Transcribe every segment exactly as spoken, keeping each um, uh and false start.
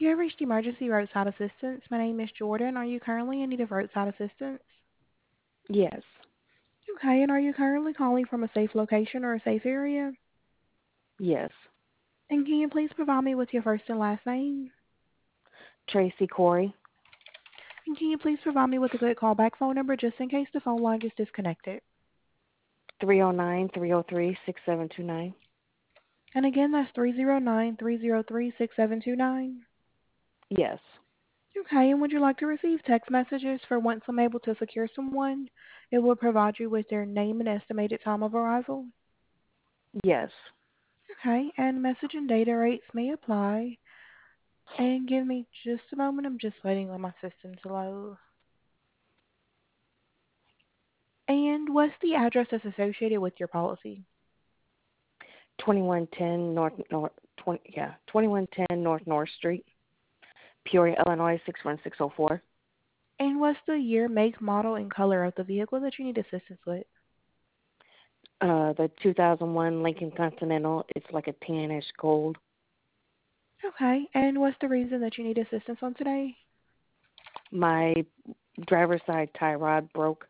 You have reached Emergency Roadside Assistance. My name is Jordan. Are you currently in need of roadside assistance? Yes. Okay, and are you currently calling from a safe location or a safe area? Yes. And can you please provide me with your first and last name? Tracy Corey. And can you please provide me with a good callback phone number just in case the phone line gets disconnected? three oh nine, three oh three, six seven two nine. And again, that's three zero nine, three zero three, six seven two nine. Yes. Okay, and would you like to receive text messages for once I'm able to secure someone? It will provide you with their name and estimated time of arrival. Yes. Okay, and message and data rates may apply. And give me just a moment. I'm just waiting on my system to load. And what's the address that's associated with your policy? twenty-one ten North North twenty yeah, twenty-one ten North North Street, Peoria, Illinois six one six oh four. And what's the year, make, model, and color of the vehicle that you need assistance with? Uh the two thousand one Lincoln Continental, it's like a tannish gold. Okay, and what's the reason that you need assistance on today? My driver's side tie rod broke.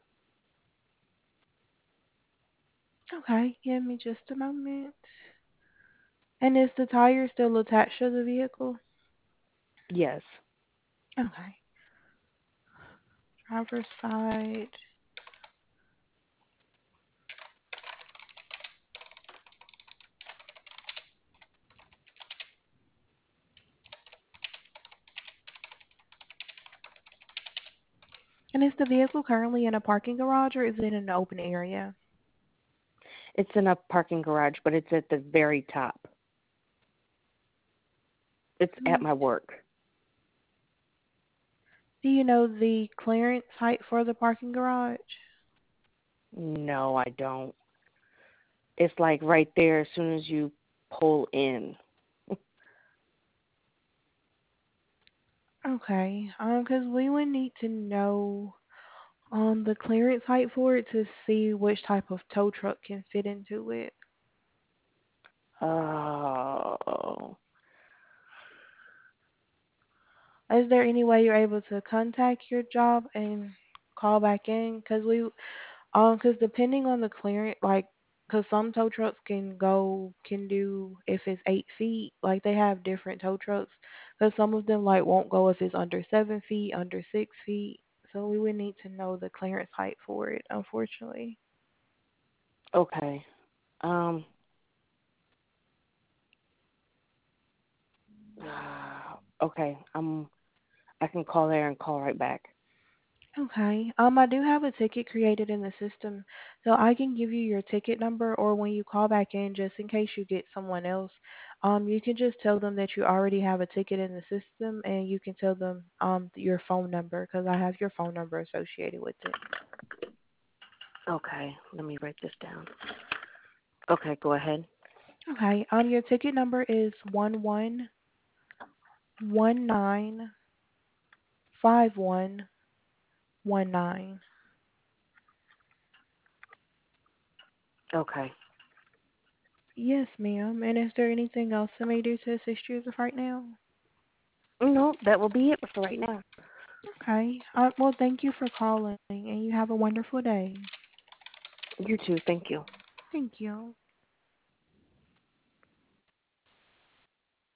Okay, give me just a moment. And is the tire still attached to the vehicle? Yes. Okay, driver's side. And is the vehicle currently in a parking garage or is it in an open area? It's in a parking garage, but it's at the very top. It's at Mm, my work. Do you know the clearance height for the parking garage? No, I don't. It's like right there as soon as you pull in. Okay, um, because we would need to know um the clearance height for it to see which type of tow truck can fit into it. Oh. Is there any way you're able to contact your job and call back in? Because we um, because depending on the clearance, like, because some tow trucks can go can do if it's eight feet, like they have different tow trucks. Because some of them like won't go if it's under seven feet, under six feet. So we would need to know the clearance height for it, unfortunately. Okay. Um. Okay. Um. I can call there and call right back. Okay. Um, I do have a ticket created in the system, so I can give you your ticket number, or when you call back in, just in case you get someone else, um, you can just tell them that you already have a ticket in the system, and you can tell them um your phone number because I have your phone number associated with it. Okay. Let me write this down. Okay. Go ahead. Okay. Um, your ticket number is one one one nine five one one nine. Okay. Yes, ma'am. And is there anything else I may do to assist you as of right now? No, that will be it for right now. Okay. Uh, well, thank you for calling, and you have a wonderful day. You too. Thank you. Thank you.